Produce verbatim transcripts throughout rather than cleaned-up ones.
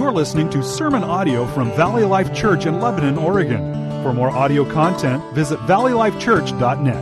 You're listening to sermon audio from Valley Life Church in Lebanon, Oregon. For more audio content, visit valley life church dot net.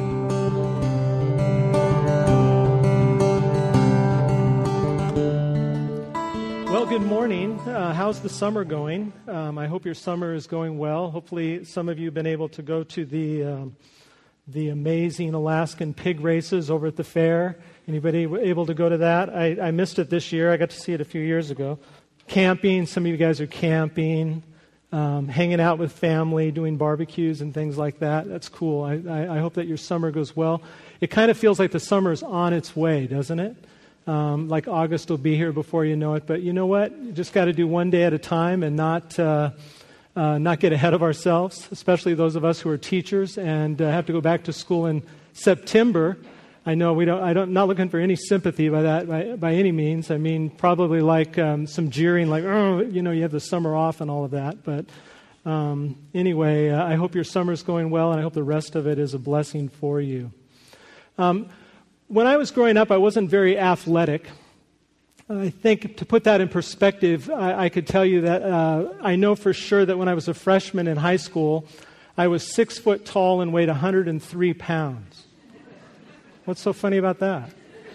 Well, good morning. Uh, how's the summer going? Um, I hope your summer is going well. Hopefully some of you have been able to go to the um, the amazing Alaskan pig races over at the fair. Anybody able to go to that? I, I missed it this year. I got to see it a few years ago. Camping. Some of you guys are camping, um, hanging out with family, doing barbecues and things like that. That's cool. I, I, I hope that your summer goes well. It kind of feels like the summer's on its way, doesn't it? Um, like August will be here before you know it. But you know what? You just got to do one day at a time and not uh, uh, not get ahead of ourselves, especially those of us who are teachers and uh, have to go back to school in September. I know we don't. I don't. Not looking for any sympathy by that by, by any means. I mean, probably like um, some jeering, like, oh, you know, you have the summer off and all of that. But um, anyway, uh, I hope your summer's going well, and I hope the rest of it is a blessing for you. Um, when I was growing up, I wasn't very athletic. I think to put that in perspective, I, I could tell you that uh, I know for sure that when I was a freshman in high school, I was six foot tall and weighed one hundred three pounds. What's so funny about that?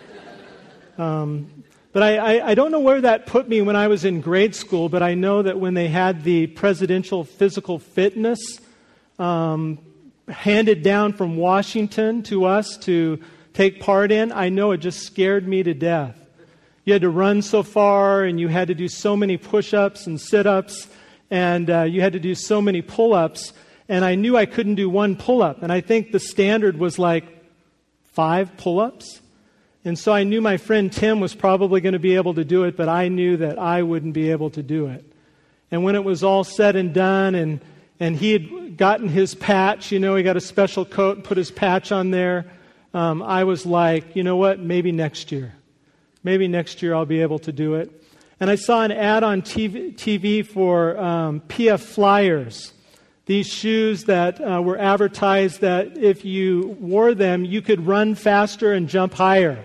Um, but I, I, I don't know where that put me when I was in grade school, but I know that when they had the presidential physical fitness um, handed down from Washington to us to take part in, I know it just scared me to death. You had to run so far, and you had to do so many push-ups and sit-ups, and uh, you had to do so many pull-ups, and I knew I couldn't do one pull-up, and I think the standard was like five pull-ups. And so I knew my friend Tim was probably going to be able to do it, but I knew that I wouldn't be able to do it. And when it was all said and done, and, and he had gotten his patch, you know, he got a special coat and put his patch on there, um, I was like, you know what, maybe next year. Maybe next year I'll be able to do it. And I saw an ad on T V, T V for um, P F Flyers. These shoes that uh, were advertised that if you wore them, you could run faster and jump higher.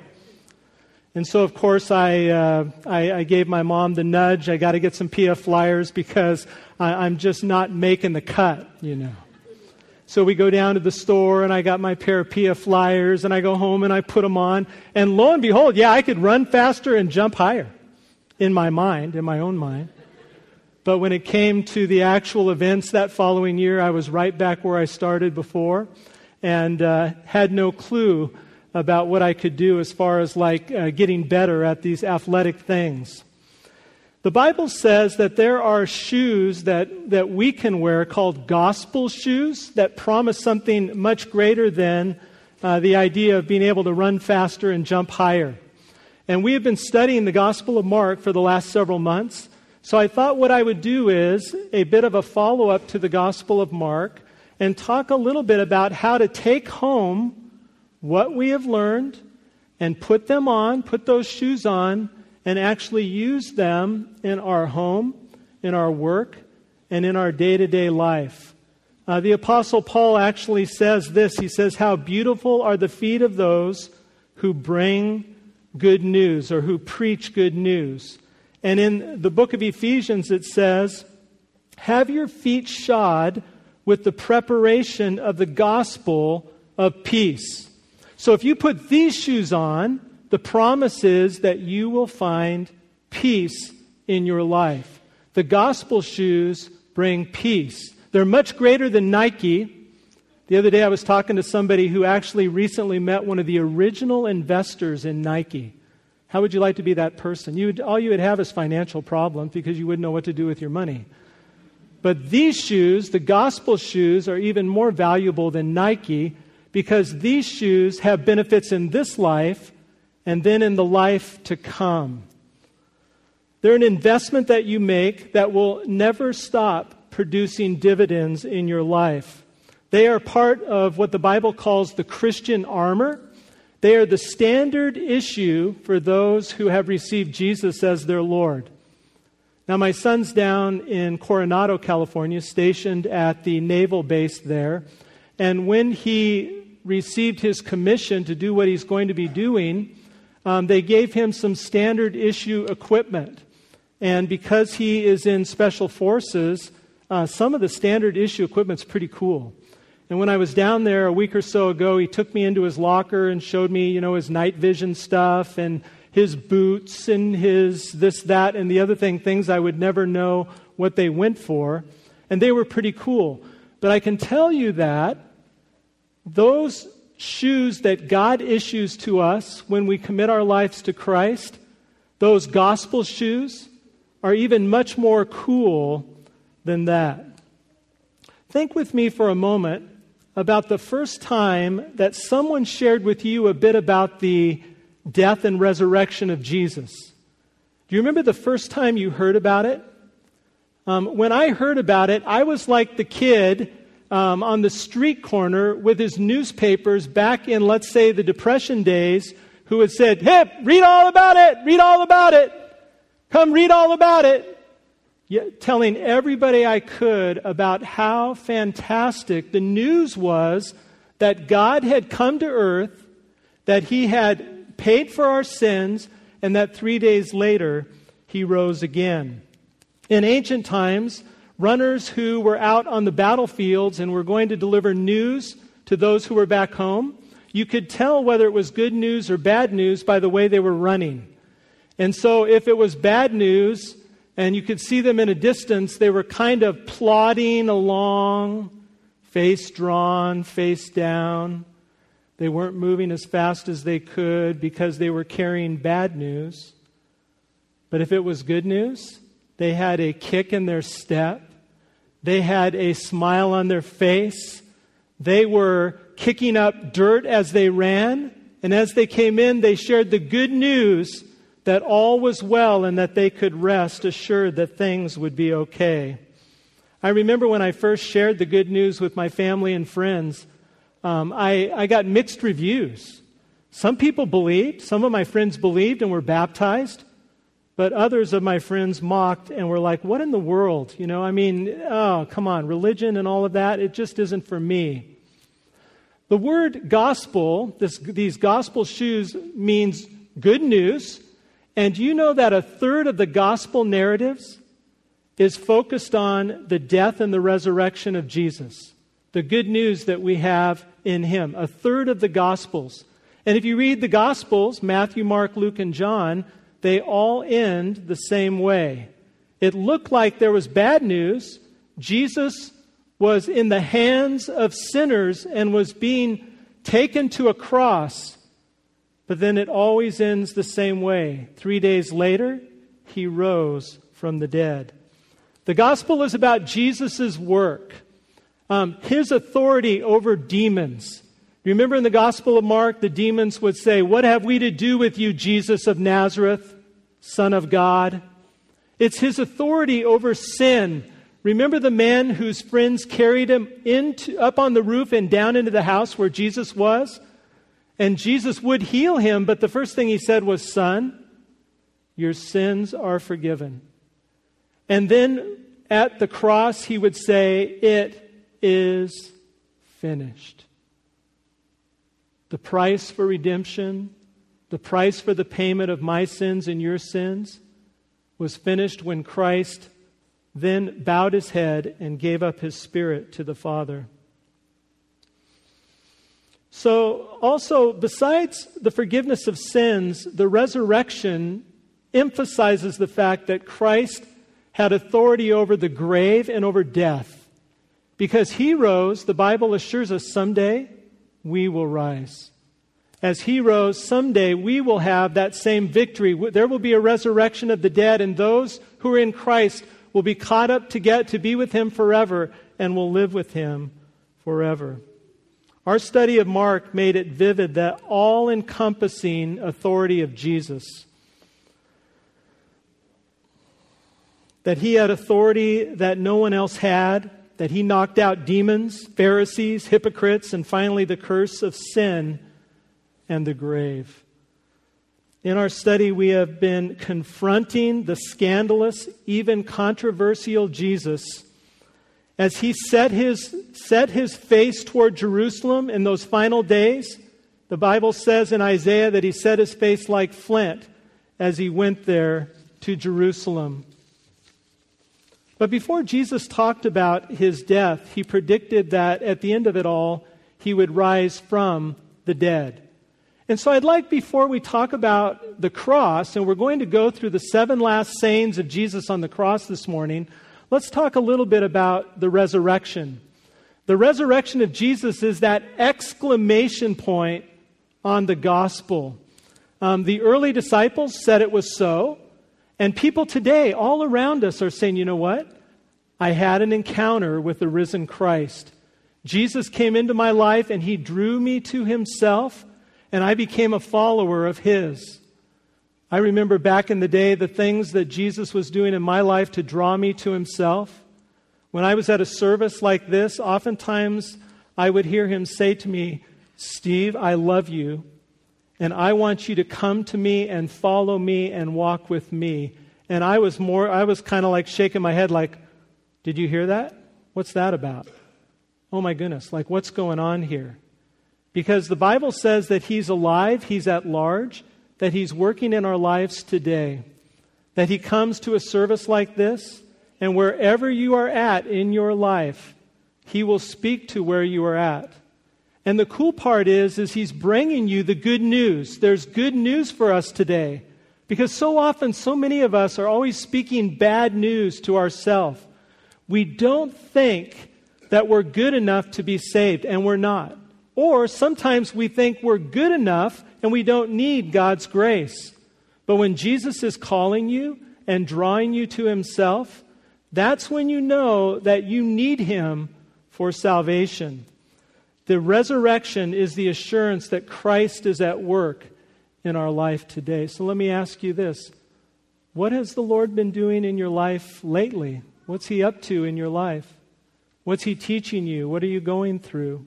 And so, of course, I uh, I, I gave my mom the nudge. I got to get some P F Flyers because I, I'm just not making the cut, you know. So we go down to the store, and I got my pair of P F Flyers, and I go home, and I put them on. And lo and behold, yeah, I could run faster and jump higher in my mind, in my own mind. But when it came to the actual events that following year, I was right back where I started before and uh, had no clue about what I could do as far as like uh, getting better at these athletic things. The Bible says that there are shoes that, that we can wear called gospel shoes that promise something much greater than uh, the idea of being able to run faster and jump higher. And we have been studying the Gospel of Mark for the last several months. So I thought what I would do is a bit of a follow-up to the Gospel of Mark and talk a little bit about how to take home what we have learned and put them on, put those shoes on, and actually use them in our home, in our work, and in our day-to-day life. Uh, the Apostle Paul actually says this. He says, how beautiful are the feet of those who bring good news or who preach good news. And in the book of Ephesians, it says, have your feet shod with the preparation of the gospel of peace. So if you put these shoes on, the promise is that you will find peace in your life. The gospel shoes bring peace. They're much greater than Nike. The other day I was talking to somebody who actually recently met one of the original investors in Nike. How would you like to be that person? You would, all you would have is financial problems because you wouldn't know what to do with your money. But these shoes, the gospel shoes, are even more valuable than Nike because these shoes have benefits in this life and then in the life to come. They're an investment that you make that will never stop producing dividends in your life. They are part of what the Bible calls the Christian armor. They are the standard issue for those who have received Jesus as their Lord. Now, my son's down in Coronado, California, stationed at the naval base there. And when he received his commission to do what he's going to be doing, um, they gave him some standard issue equipment. And because he is in special forces, uh, some of the standard issue equipment's pretty cool. And when I was down there a week or so ago, he took me into his locker and showed me, you know, his night vision stuff and his boots and his this, that, and the other thing, things I would never know what they went for. And they were pretty cool. But I can tell you that those shoes that God issues to us when we commit our lives to Christ, those gospel shoes, are even much more cool than that. Think with me for a moment about the first time that someone shared with you a bit about the death and resurrection of Jesus. Do you remember the first time you heard about it? Um, when I heard about it, I was like the kid um, on the street corner with his newspapers back in, let's say, the Depression days, who had said, "Hey, read all about it, read all about it, come read all about it." Yet, telling everybody I could about how fantastic the news was that God had come to earth, that he had paid for our sins, and that three days later he rose again. In ancient times, runners who were out on the battlefields and were going to deliver news to those who were back home, you could tell whether it was good news or bad news by the way they were running. And so if it was bad news, and you could see them in a distance, they were kind of plodding along, face drawn, face down. They weren't moving as fast as they could because they were carrying bad news. But if it was good news, they had a kick in their step. They had a smile on their face. They were kicking up dirt as they ran. And as they came in, they shared the good news that all was well and that they could rest assured that things would be okay. I remember when I first shared the good news with my family and friends, um, I, I got mixed reviews. Some people believed, some of my friends believed and were baptized, but others of my friends mocked and were like, "What in the world? You know, I mean, oh, come on, religion and all of that, it just isn't for me." The word gospel, this, these gospel shoes, means good news. And you know that a third of the gospel narratives is focused on the death and the resurrection of Jesus, the good news that we have in him. A third of the gospels. And if you read the gospels, Matthew, Mark, Luke, and John, they all end the same way. It looked like there was bad news. Jesus was in the hands of sinners and was being taken to a cross. But then it always ends the same way. Three days later, he rose from the dead. The gospel is about Jesus' work, um, his authority over demons. Remember in the Gospel of Mark, the demons would say, "What have we to do with you, Jesus of Nazareth, Son of God?" It's his authority over sin. Remember the man whose friends carried him into, up on the roof and down into the house where Jesus was? And Jesus would heal him, but the first thing he said was, "Son, your sins are forgiven." And then at the cross, he would say, "It is finished." The price for redemption, the price for the payment of my sins and your sins, was finished when Christ then bowed his head and gave up his spirit to the Father. So also, besides the forgiveness of sins, the resurrection emphasizes the fact that Christ had authority over the grave and over death. Because he rose, the Bible assures us someday we will rise. As he rose, someday we will have that same victory. There will be a resurrection of the dead, and those who are in Christ will be caught up to get to be with him forever and will live with him forever. Our study of Mark made it vivid, that all-encompassing authority of Jesus. That he had authority that no one else had, that he knocked out demons, Pharisees, hypocrites, and finally the curse of sin and the grave. In our study, we have been confronting the scandalous, even controversial Jesus as he set his, set his face toward Jerusalem in those final days. The Bible says in Isaiah that he set his face like flint as he went there to Jerusalem. But before Jesus talked about his death, he predicted that at the end of it all, he would rise from the dead. And so I'd like, before we talk about the cross, and we're going to go through the seven last sayings of Jesus on the cross this morning, let's talk a little bit about the resurrection. The resurrection of Jesus is that exclamation point on the gospel. Um, the early disciples said it was so. And people today all around us are saying, you know what? I had an encounter with the risen Christ. Jesus came into my life and he drew me to himself, and I became a follower of his. I remember back in the day the things that Jesus was doing in my life to draw me to himself. When I was at a service like this, oftentimes I would hear him say to me, Steve, I love you. And I want you to come to me and follow me and walk with me. And I was more, I was kind of like shaking my head like, did you hear that? What's that about? Oh my goodness, like what's going on here? Because the Bible says that he's alive, he's at large, that he's working in our lives today. That he comes to a service like this, and wherever you are at in your life, he will speak to where you are at. And the cool part is, is he's bringing you the good news. There's good news for us today. Because so often, so many of us are always speaking bad news to ourselves. We don't think that we're good enough to be saved, and we're not. Or sometimes we think we're good enough and we don't need God's grace. But when Jesus is calling you and drawing you to himself, that's when you know that you need him for salvation. The resurrection is the assurance that Christ is at work in our life today. So let me ask you this. What has the Lord been doing in your life lately? What's he up to in your life? What's he teaching you? What are you going through?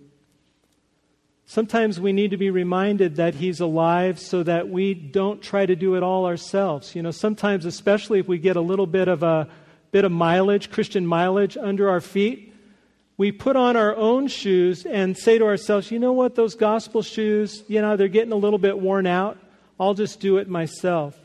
Sometimes we need to be reminded that he's alive so that we don't try to do it all ourselves. You know, sometimes, especially if we get a little bit of a bit of mileage, Christian mileage under our feet, we put on our own shoes and say to ourselves, you know what, those gospel shoes, you know, they're getting a little bit worn out. I'll just do it myself.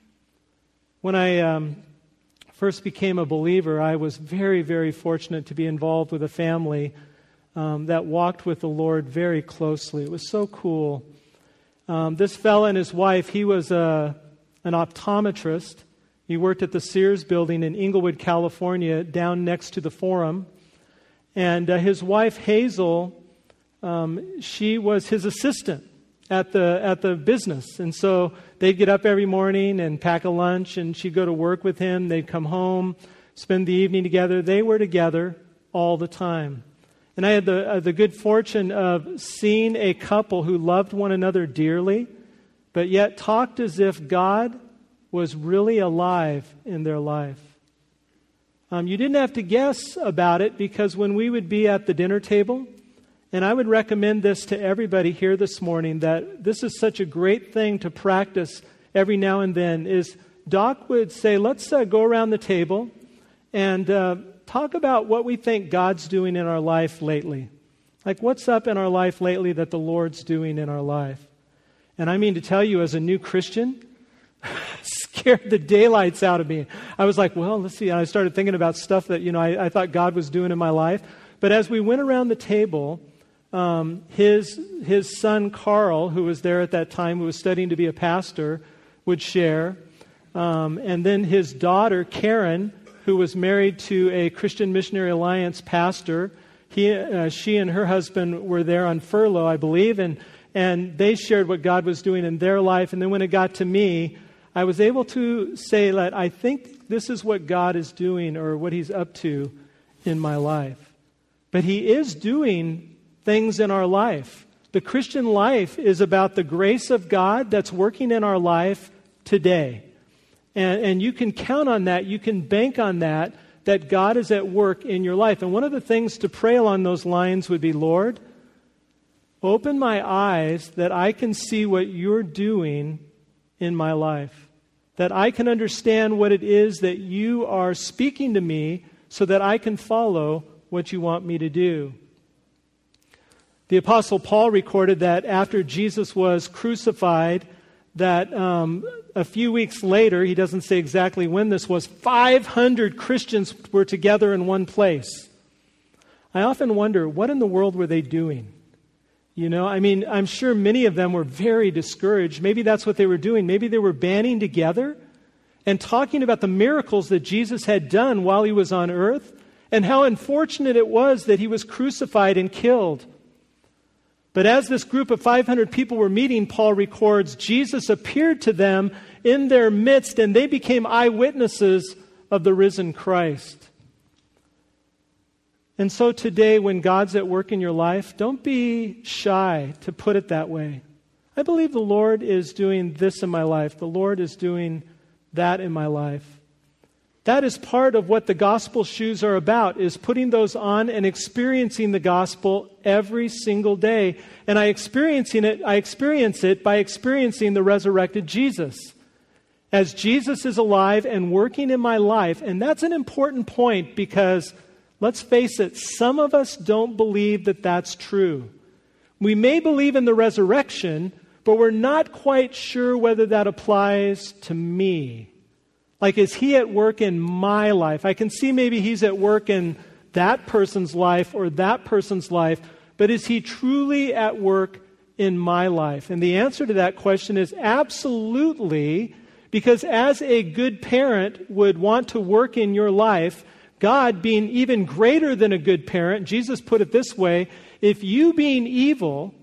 When I um, first became a believer, I was very, very fortunate to be involved with a family um, that walked with the Lord very closely. It was so cool. Um, this fella and his wife, he was a, an optometrist. He worked at the Sears building in Inglewood, California, down next to the Forum. And uh, his wife, Hazel, um, she was his assistant at the at the business. And so they'd get up every morning and pack a lunch, and she'd go to work with him. They'd come home, spend the evening together. They were together all the time. And I had the uh, the good fortune of seeing a couple who loved one another dearly, but yet talked as if God was really alive in their life. Um, you didn't have to guess about it, because when we would be at the dinner table, and I would recommend this to everybody here this morning, that this is such a great thing to practice every now and then, is Doc would say, let's uh, go around the table and uh, talk about what we think God's doing in our life lately. Like, what's up in our life lately that the Lord's doing in our life? And I mean to tell you, as a new Christian, scared the daylights out of me. I was like, well, let's see. And I started thinking about stuff that, you know, I, I thought God was doing in my life. But as we went around the table, um, his his son Carl, who was there at that time, who was studying to be a pastor, would share. Um, and then his daughter, Karen, who was married to a Christian Missionary Alliance pastor, he, uh, she and her husband were there on furlough, I believe, and and they shared what God was doing in their life. And then when it got to me, I was able to say that I think this is what God is doing, or what he's up to in my life. But he is doing things in our life. The Christian life is about the grace of God that's working in our life today. And, and you can count on that. You can bank on that, that God is at work in your life. And one of the things to pray along those lines would be, Lord, open my eyes that I can see what you're doing in my life, that I can understand what it is that you are speaking to me, so that I can follow what you want me to do. The Apostle Paul recorded that after Jesus was crucified, that um, a few weeks later, he doesn't say exactly when this was, five hundred Christians were together in one place. I often wonder, what in the world were they doing? You know, I mean, I'm sure many of them were very discouraged. Maybe that's what they were doing. Maybe they were banding together and talking about the miracles that Jesus had done while he was on earth and how unfortunate it was that he was crucified and killed. But as this group of five hundred people were meeting, Paul records, Jesus appeared to them in their midst, and they became eyewitnesses of the risen Christ. And so today, when God's at work in your life, don't be shy to put it that way. I believe the Lord is doing this in my life. The Lord is doing that in my life. That is part of what the gospel shoes are about, is putting those on and experiencing the gospel every single day. And I experiencing it, I experience it by experiencing the resurrected Jesus. As Jesus is alive and working in my life, and that's an important point because, let's face it, some of us don't believe that that's true. We may believe in the resurrection, but we're not quite sure whether that applies to me. Like, is he at work in my life? I can see maybe he's at work in that person's life or that person's life, but is he truly at work in my life? And the answer to that question is absolutely, because as a good parent would want to work in your life, God being even greater than a good parent, Jesus put it this way, if you being evil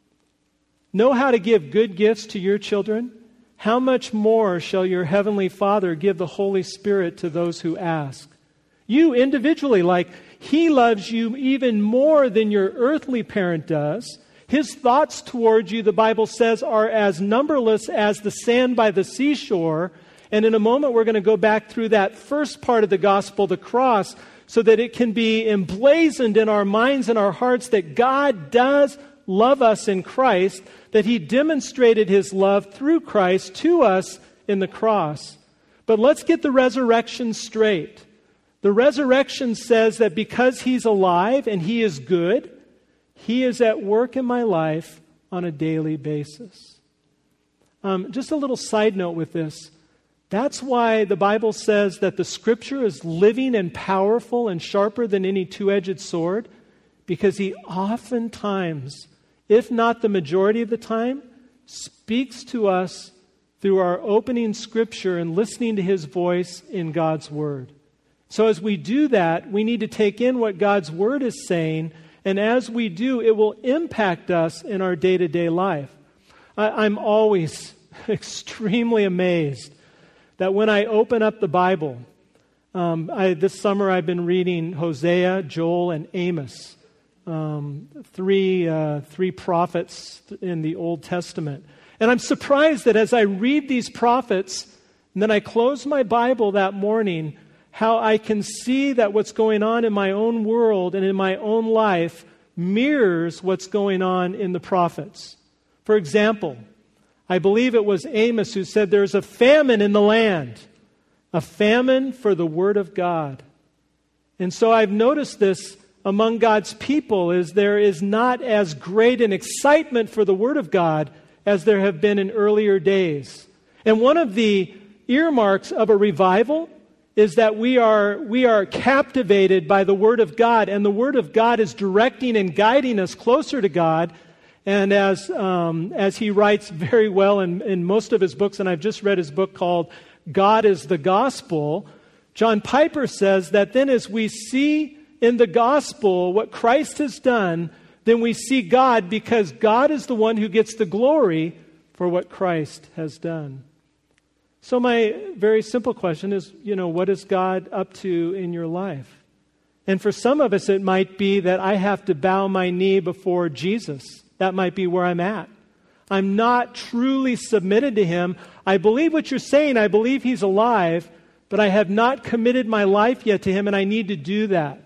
know how to give good gifts to your children, how much more shall your heavenly Father give the Holy Spirit to those who ask? You individually, like he loves you even more than your earthly parent does. His thoughts towards you, the Bible says, are as numberless as the sand by the seashore. And in a moment, we're going to go back through that first part of the gospel, the cross, so that it can be emblazoned in our minds and our hearts that God does love us in Christ, that he demonstrated his love through Christ to us in the cross. But let's get the resurrection straight. The resurrection says that because he's alive and he is good, he is at work in my life on a daily basis. Um, just a little side note with this. That's why the Bible says that the Scripture is living and powerful and sharper than any two-edged sword, because he oftentimes, if not the majority of the time, speaks to us through our opening Scripture and listening to his voice in God's Word. So as we do that, we need to take in what God's Word is saying, and as we do, it will impact us in our day-to-day life. I, I'm always extremely amazed that when I open up the Bible, um, I, this summer I've been reading Hosea, Joel, and Amos. Um, three uh, three prophets in the Old Testament. And I'm surprised that as I read these prophets, and then I close my Bible that morning, how I can see that what's going on in my own world and in my own life mirrors what's going on in the prophets. For example, I believe it was Amos who said there's a famine in the land, a famine for the Word of God. And so I've noticed this among God's people, is there is not as great an excitement for the Word of God as there have been in earlier days. And one of the earmarks of a revival is that we are we are captivated by the Word of God, and the Word of God is directing and guiding us closer to God. And as um, as he writes very well in, in most of his books, and I've just read his book called God is the Gospel, John Piper says that then as we see in the gospel what Christ has done, then we see God, because God is the one who gets the glory for what Christ has done. So my very simple question is, you know, what is God up to in your life? And for some of us, it might be that I have to bow my knee before Jesus. That might be where I'm at. I'm not truly submitted to him. I believe what you're saying. I believe he's alive, but I have not committed my life yet to him, and I need to do that.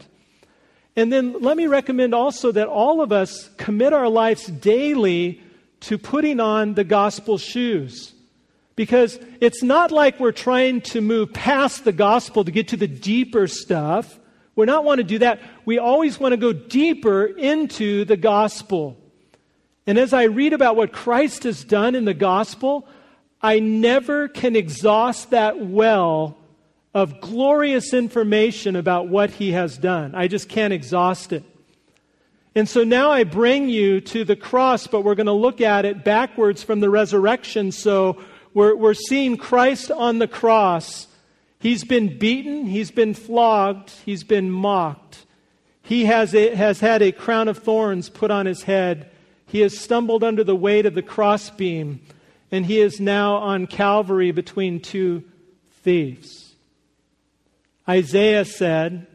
And then let me recommend also that all of us commit our lives daily to putting on the gospel shoes. Because it's not like we're trying to move past the gospel to get to the deeper stuff. We not want to do that. We always want to go deeper into the gospel. And as I read about what Christ has done in the gospel, I never can exhaust that well of glorious information about what he has done. I just can't exhaust it. And so now I bring you to the cross, but we're going to look at it backwards from the resurrection. So we're, we're seeing Christ on the cross. He's been beaten, he's been flogged, he's been mocked. He has, a, has had a crown of thorns put on his head. He has stumbled under the weight of the crossbeam, and he is now on Calvary between two thieves. Isaiah said,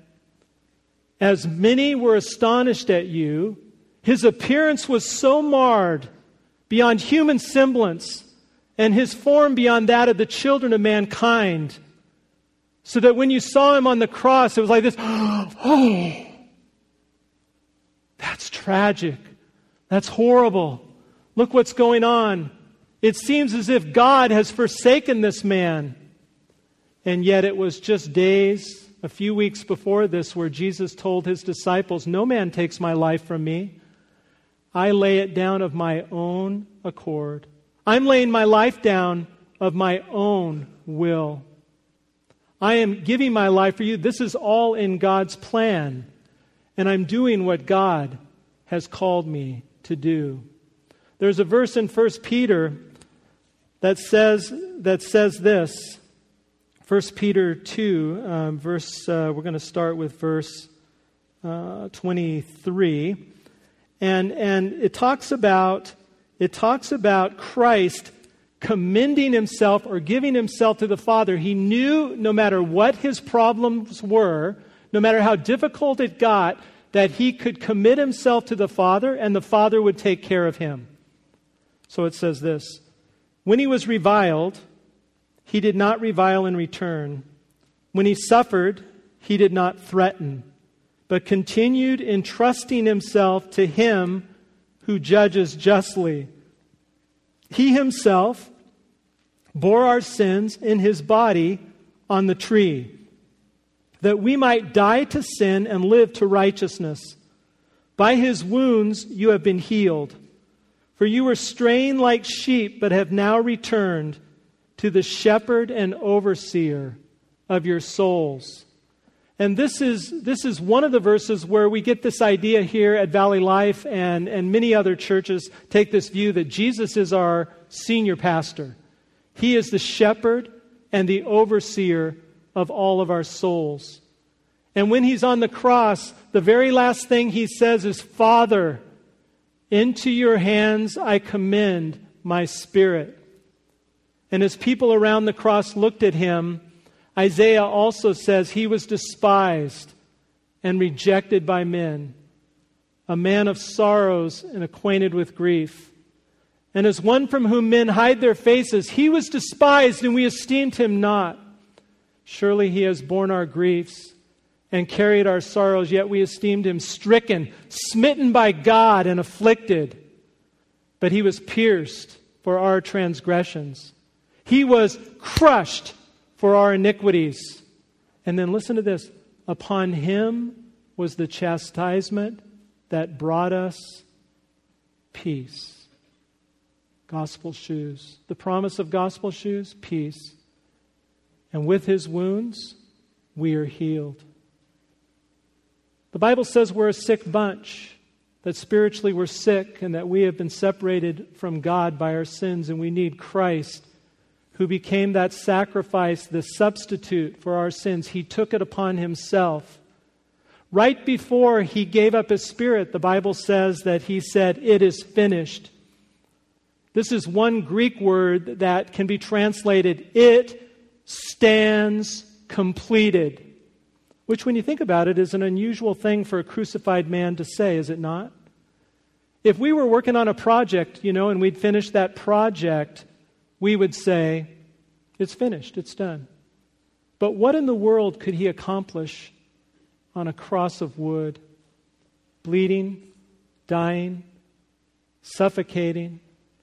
as many were astonished at you, his appearance was so marred beyond human semblance, and his form beyond that of the children of mankind, so that when you saw him on the cross, it was like this, oh, that's tragic. That's horrible. Look what's going on. It seems as if God has forsaken this man. And yet it was just days, a few weeks before this, where Jesus told his disciples, no man takes my life from me. I lay it down of my own accord. I'm laying my life down of my own will. I am giving my life for you. This is all in God's plan. And I'm doing what God has called me to do. There's a verse in First Peter that says that says this. First Peter two, um, verse. Uh, we're going to start with verse uh, twenty-three, and and it talks about it talks about Christ commending himself or giving himself to the Father. He knew no matter what his problems were, no matter how difficult it got, that he could commit himself to the Father and the Father would take care of him. So it says this, when he was reviled, he did not revile in return. When he suffered, he did not threaten, but continued entrusting himself to him who judges justly. He himself bore our sins in his body on the tree, that we might die to sin and live to righteousness. By his wounds you have been healed. For you were straying like sheep, but have now returned to the shepherd and overseer of your souls. And this is this is one of the verses where we get this idea here at Valley Life, and, and many other churches take this view that Jesus is our senior pastor. He is the shepherd and the overseer of all of our souls. And when he's on the cross, the very last thing he says is, Father, into your hands I commend my spirit. And as people around the cross looked at him, Isaiah also says he was despised and rejected by men, a man of sorrows and acquainted with grief. And as one from whom men hide their faces, he was despised and we esteemed him not. Surely he has borne our griefs and carried our sorrows, yet we esteemed him stricken, smitten by God, and afflicted. But he was pierced for our transgressions. He was crushed for our iniquities. And then listen to this. Upon him was the chastisement that brought us peace. Gospel shoes. The promise of gospel shoes, peace. And with his wounds, we are healed. The Bible says we're a sick bunch, that spiritually we're sick and that we have been separated from God by our sins, and we need Christ, who became that sacrifice, the substitute for our sins. He took it upon himself. Right before he gave up his spirit, the Bible says that he said, "It is finished." This is one Greek word that can be translated, "It stands completed," which, when you think about it, is an unusual thing for a crucified man to say, is it not? If we were working on a project, you know, and we'd finish that project, we would say, it's finished, it's done. But what in the world could he accomplish on a cross of wood, bleeding, dying, suffocating?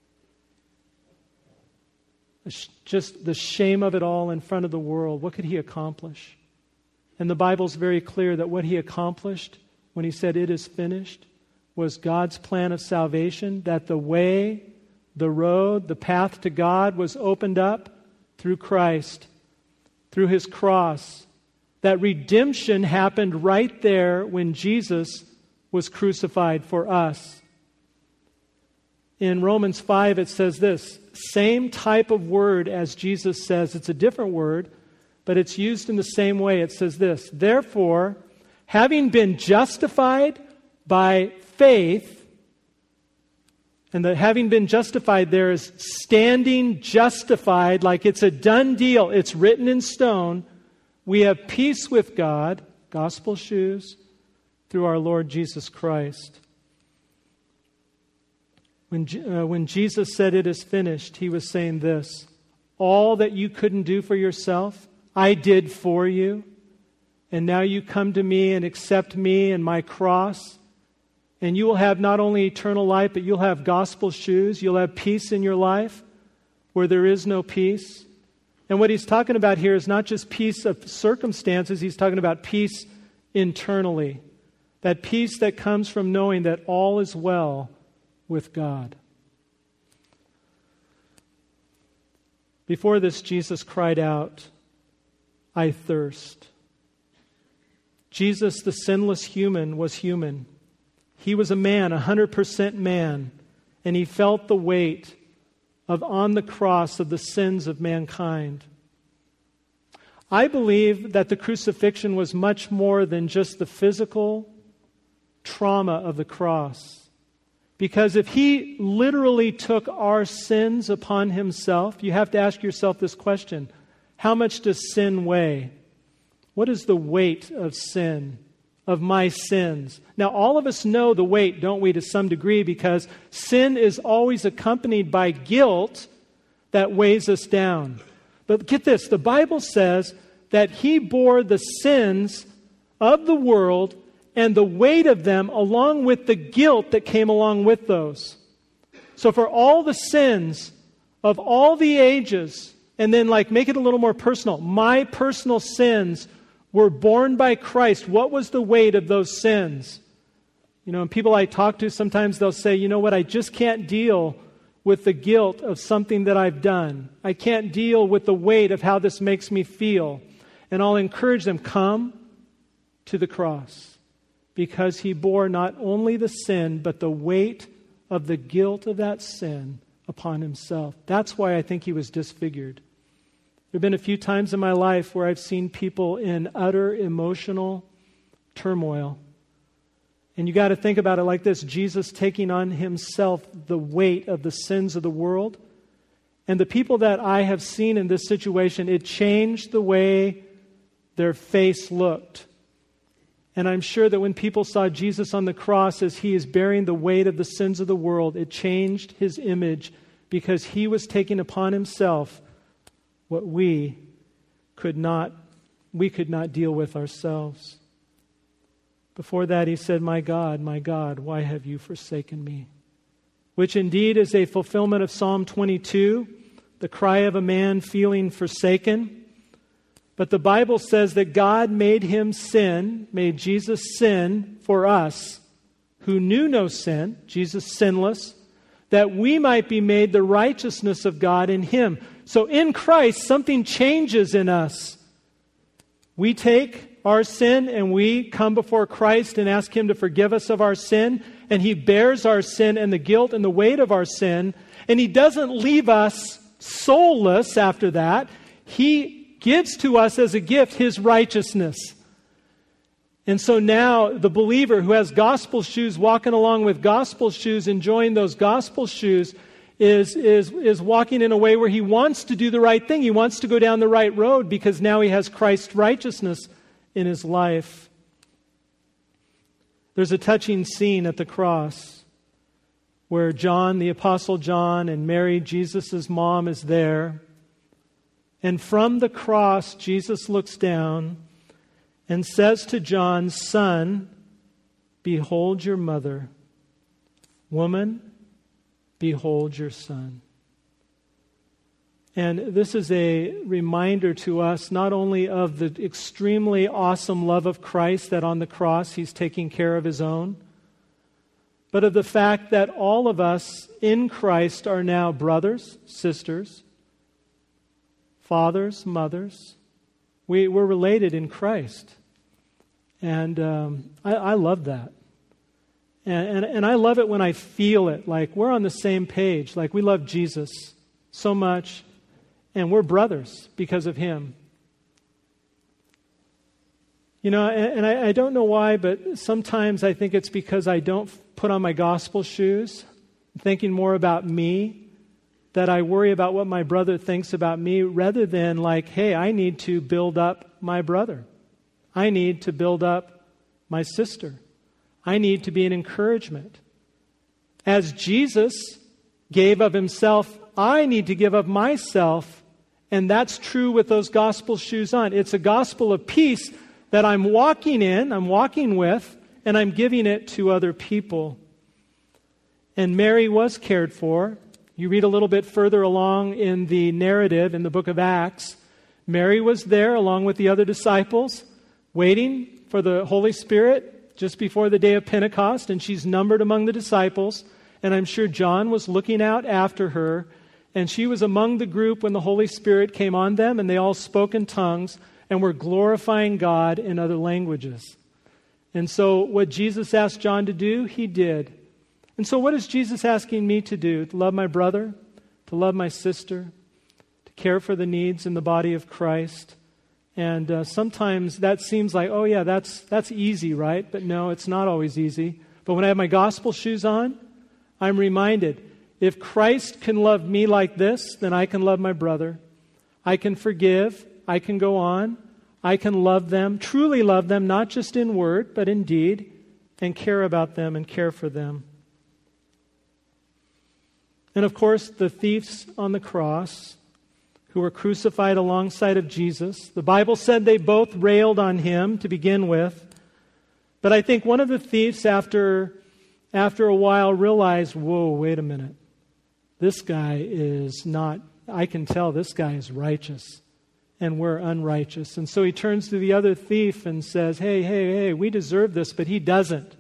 Just the shame of it all in front of the world. What could he accomplish? And the Bible's very clear that what he accomplished when he said it is finished was God's plan of salvation, that the way, The road, the path to God was opened up through Christ, through His cross. That redemption happened right there when Jesus was crucified for us. In Romans five, it says this, same type of word as Jesus says. It's a different word, but it's used in the same way. It says this, therefore, having been justified by faith, and the having been justified there is standing justified, like it's a done deal. It's written in stone. We have peace with God, gospel shoes, through our Lord Jesus Christ. When, uh, when Jesus said it is finished, He was saying this, all that you couldn't do for yourself, I did for you. And now you come to me and accept me and my cross. And you will have not only eternal life, but you'll have gospel shoes. You'll have peace in your life where there is no peace. And what He's talking about here is not just peace of circumstances. He's talking about peace internally. That peace that comes from knowing that all is well with God. Before this, Jesus cried out, I thirst. Jesus, the sinless human, was human. He was a man, one hundred percent man, and He felt the weight of on the cross of the sins of mankind. I believe that the crucifixion was much more than just the physical trauma of the cross. Because if He literally took our sins upon Himself, you have to ask yourself this question, how much does sin weigh? What is the weight of sin, of my sins? Now, all of us know the weight, don't we, to some degree, because sin is always accompanied by guilt that weighs us down. But get this, the Bible says that He bore the sins of the world and the weight of them along with the guilt that came along with those. So for all the sins of all the ages, and then like make it a little more personal, my personal sins were borne by Christ. What was the weight of those sins? You know, and people I talk to, sometimes they'll say, you know what, I just can't deal with the guilt of something that I've done. I can't deal with the weight of how this makes me feel. And I'll encourage them, come to the cross. Because He bore not only the sin, but the weight of the guilt of that sin upon Himself. That's why I think He was disfigured. There have been a few times in my life where I've seen people in utter emotional turmoil. And you got to think about it like this. Jesus taking on Himself the weight of the sins of the world. And the people that I have seen in this situation, it changed the way their face looked. And I'm sure that when people saw Jesus on the cross as He is bearing the weight of the sins of the world, it changed His image because He was taking upon Himself what we could not, we could not deal with ourselves. Before that, He said, my God, my God, why have you forsaken me? Which indeed is a fulfillment of Psalm twenty-two, the cry of a man feeling forsaken. But the Bible says that God made Him sin, made Jesus sin for us, who knew no sin, Jesus sinless, that we might be made the righteousness of God in Him. So in Christ, something changes in us. We take our sin and we come before Christ and ask Him to forgive us of our sin, and He bears our sin and the guilt and the weight of our sin, and He doesn't leave us soulless after that. He gives to us as a gift His righteousness. And so now the believer who has gospel shoes, walking along with gospel shoes, enjoying those gospel shoes, is, is, is walking in a way where he wants to do the right thing. He wants to go down the right road because now he has Christ's righteousness in his life. There's a touching scene at the cross where John, the Apostle John, and Mary, Jesus' mom, is there. And from the cross, Jesus looks down and says to John, son, behold your mother. Woman, behold your son. And this is a reminder to us not only of the extremely awesome love of Christ that on the cross He's taking care of His own, but of the fact that all of us in Christ are now brothers, sisters, fathers, mothers. We, we're related in Christ. And um, I, I love that. And, and, and I love it when I feel it, like we're on the same page, like we love Jesus so much, and we're brothers because of Him. You know, and, and I, I don't know why, but sometimes I think it's because I don't put on my gospel shoes, thinking more about me, that I worry about what my brother thinks about me, rather than like, hey, I need to build up my brother. I need to build up my sister. I need to be an encouragement. As Jesus gave of Himself, I need to give of myself, and that's true with those gospel shoes on. It's a gospel of peace that I'm walking in, I'm walking with, and I'm giving it to other people. And Mary was cared for. You read a little bit further along in the narrative in the book of Acts. Mary was there along with the other disciples, waiting for the Holy Spirit just before the day of Pentecost, and she's numbered among the disciples. And I'm sure John was looking out after her, and she was among the group when the Holy Spirit came on them, and they all spoke in tongues and were glorifying God in other languages. And so what Jesus asked John to do, he did. And so what is Jesus asking me to do? To love my brother, to love my sister, to care for the needs in the body of Christ. And uh, sometimes that seems like, oh yeah, that's that's easy, right? But no, it's not always easy. But when I have my gospel shoes on, I'm reminded, if Christ can love me like this, then I can love my brother. I can forgive. I can go on. I can love them, truly love them, not just in word, but in deed, and care about them and care for them. And of course, the thieves on the cross who were crucified alongside of Jesus. The Bible said they both railed on Him to begin with. But I think one of the thieves, after, after a while, realized, whoa, wait a minute. This guy is not, I can tell this guy is righteous, and we're unrighteous. And so he turns to the other thief and says, hey, hey, hey, we deserve this, but he doesn't.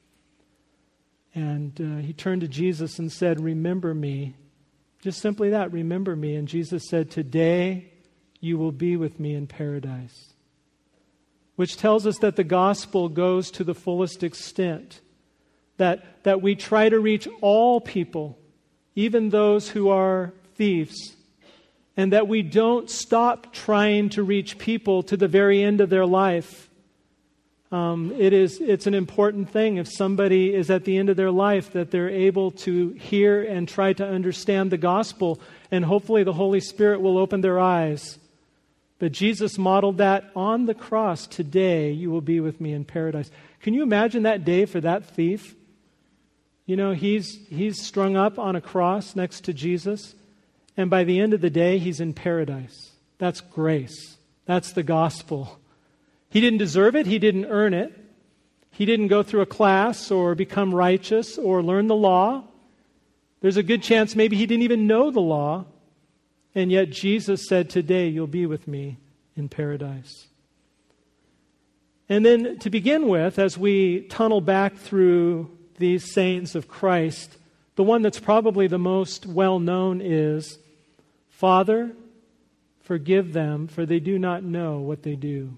And uh, he turned to Jesus and said, remember me. Just simply that, remember me. And Jesus said, today you will be with me in paradise. Which tells us that the gospel goes to the fullest extent. That, that we try to reach all people, even those who are thieves. And that we don't stop trying to reach people to the very end of their life. Um, it is, it's an important thing if somebody is at the end of their life that they're able to hear and try to understand the gospel, and hopefully the Holy Spirit will open their eyes. But Jesus modeled that on the cross. Today you will be with me in paradise. Can you imagine that day for that thief? You know, he's, he's strung up on a cross next to Jesus, and by the end of the day he's in paradise. That's grace. That's the gospel. He didn't deserve it. He didn't earn it. He didn't go through a class or become righteous or learn the law. There's a good chance maybe he didn't even know the law. And yet Jesus said, today you'll be with me in paradise. And then to begin with, as we tunnel back through these sayings of Christ, the one that's probably the most well-known is, Father, forgive them, for they do not know what they do.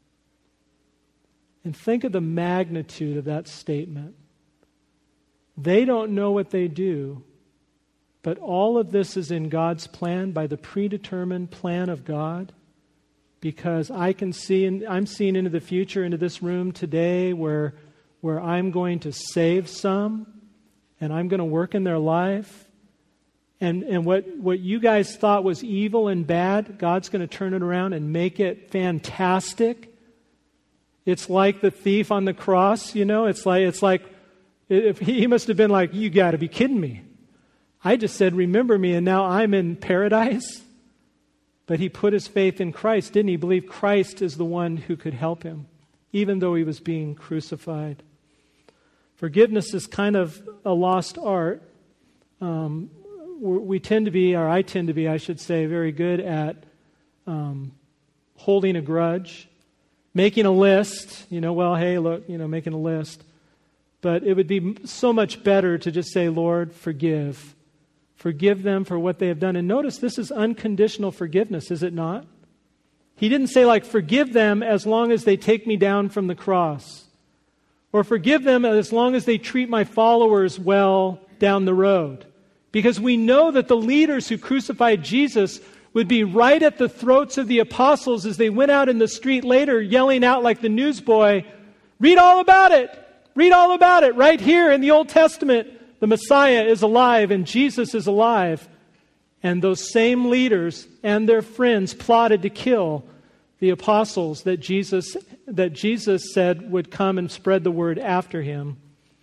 And think of the magnitude of that statement. They don't know what they do, but all of this is in God's plan, by the predetermined plan of God, because I can see, and I'm seeing into the future, into this room today, where, where I'm going to save some, and I'm going to work in their life, and, and what, what you guys thought was evil and bad, God's going to turn it around and make it fantastic. It's like the thief on the cross, you know, it's like, it's like, if he must have been like, you got to be kidding me. I just said, remember me, and now I'm in paradise. But he put his faith in Christ, didn't he? He believed Christ is the one who could help him, even though he was being crucified. Forgiveness is kind of a lost art. Um, we tend to be, or I tend to be, I should say, very good at um, holding a grudge. Making a list, you know, well, hey, look, you know, making a list. But it would be so much better to just say, Lord, forgive. Forgive them for what they have done. And notice this is unconditional forgiveness, is it not? He didn't say, like, forgive them as long as they take me down from the cross. Or forgive them as long as they treat my followers well down the road. Because we know that the leaders who crucified Jesus would be right at the throats of the apostles as they went out in the street later yelling out like the newsboy, read all about it! Read all about it! Right here in the Old Testament, the Messiah is alive and Jesus is alive. And those same leaders and their friends plotted to kill the apostles that Jesus, that Jesus said would come and spread the word after him.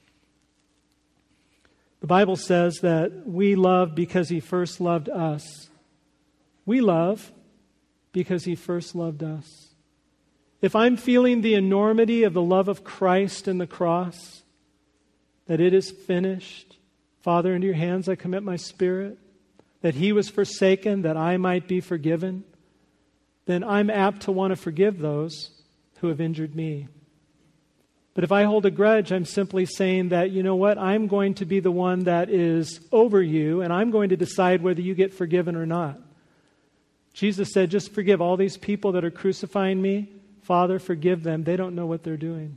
The Bible says that we love because he first loved us. We love because he first loved us. If I'm feeling the enormity of the love of Christ in the cross, that it is finished, Father, into your hands I commit my spirit, that he was forsaken that I might be forgiven, then I'm apt to want to forgive those who have injured me. But if I hold a grudge, I'm simply saying that, you know what, I'm going to be the one that is over you, and I'm going to decide whether you get forgiven or not. Jesus said, just forgive all these people that are crucifying me. Father, forgive them. They don't know what they're doing.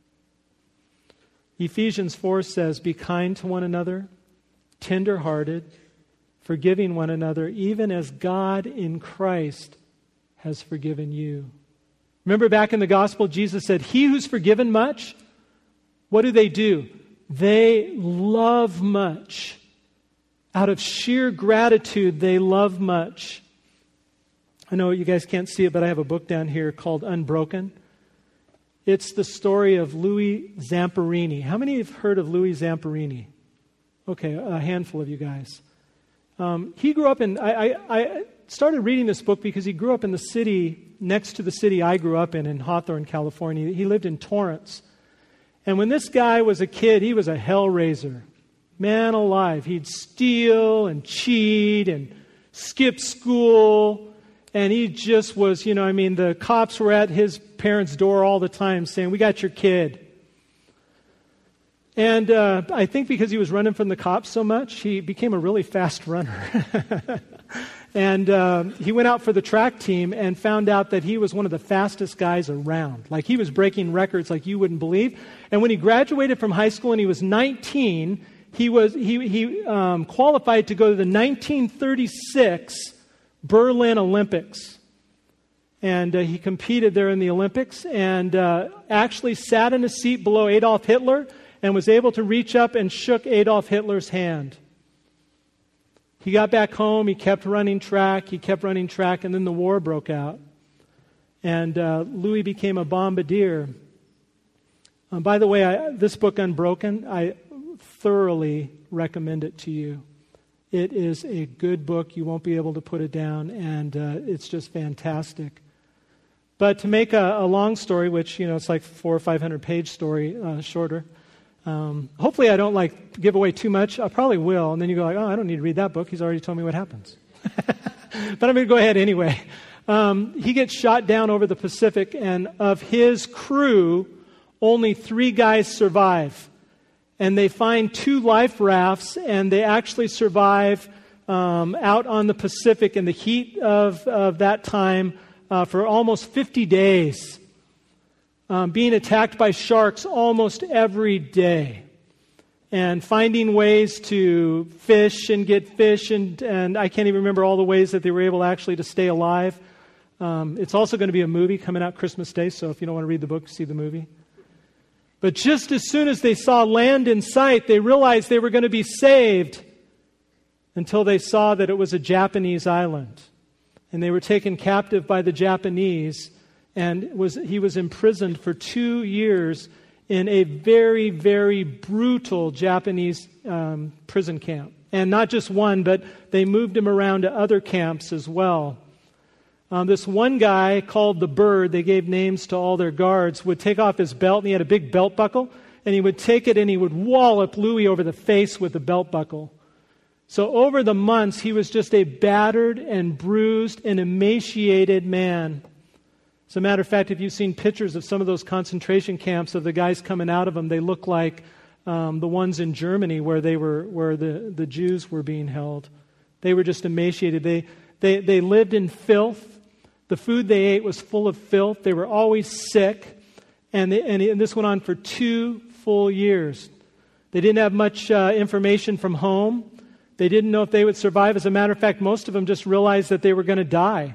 Ephesians four says, be kind to one another, tender-hearted, forgiving one another, even as God in Christ has forgiven you. Remember back in the gospel, Jesus said, he who's forgiven much, what do they do? They love much. Out of sheer gratitude, they love much. I know you guys can't see it, but I have a book down here called Unbroken. It's the story of Louis Zamperini. How many have heard of Louis Zamperini? Okay, a handful of you guys. Um, he grew up in, I, I, I started reading this book because he grew up in the city, next to the city I grew up in, in Hawthorne, California. He lived in Torrance. And when this guy was a kid, he was a hellraiser. Man alive. He'd steal and cheat and skip school. And he just was, you know, I mean, the cops were at his parents' door all the time saying, we got your kid. And uh, I think because he was running from the cops so much, he became a really fast runner. and uh, he went out for the track team and found out that he was one of the fastest guys around. Like, he was breaking records like you wouldn't believe. And when he graduated from high school and he was nineteen, he was he, he um, qualified to go to the nineteen thirty-six Berlin Olympics. And uh, he competed there in the Olympics and uh, actually sat in a seat below Adolf Hitler and was able to reach up and shook Adolf Hitler's hand. He got back home, he kept running track, he kept running track, and then the war broke out. And uh, Louis became a bombardier. Uh, by the way, I, this book, Unbroken, I thoroughly recommend it to you. It is a good book. You won't be able to put it down, and uh, it's just fantastic. But to make a, a long story, which, you know, it's like four or five hundred page story, uh, shorter. Um, hopefully I don't like give away too much. I probably will. And then you go like, oh, I don't need to read that book. He's already told me what happens. But I'm going to go ahead anyway. Um, he gets shot down over the Pacific, and of his crew, only three guys survive. And they find two life rafts, and they actually survive um, out on the Pacific in the heat of, of that time uh, for almost fifty days. Um, being attacked by sharks almost every day, and finding ways to fish and get fish, and, and I can't even remember all the ways that they were able actually to stay alive. Um, it's also going to be a movie coming out Christmas Day, so if you don't want to read the book, see the movie. But just as soon as they saw land in sight, they realized they were going to be saved until they saw that it was a Japanese island. And they were taken captive by the Japanese, and was he was imprisoned for two years in a very, very brutal Japanese um, prison camp. And not just one, but they moved him around to other camps as well. Um, this one guy called the Bird, they gave names to all their guards, would take off his belt, and he had a big belt buckle, and he would take it and he would wallop Louis over the face with the belt buckle. So over the months, he was just a battered and bruised and emaciated man. As a matter of fact, if you've seen pictures of some of those concentration camps of the guys coming out of them, they look like um, the ones in Germany where they were, where the, the Jews were being held. They were just emaciated. They, they, they lived in filth. The food they ate was full of filth. They were always sick. And, they, and, and this went on for two full years. They didn't have much uh, information from home. They didn't know if they would survive. As a matter of fact, most of them just realized that they were going to die.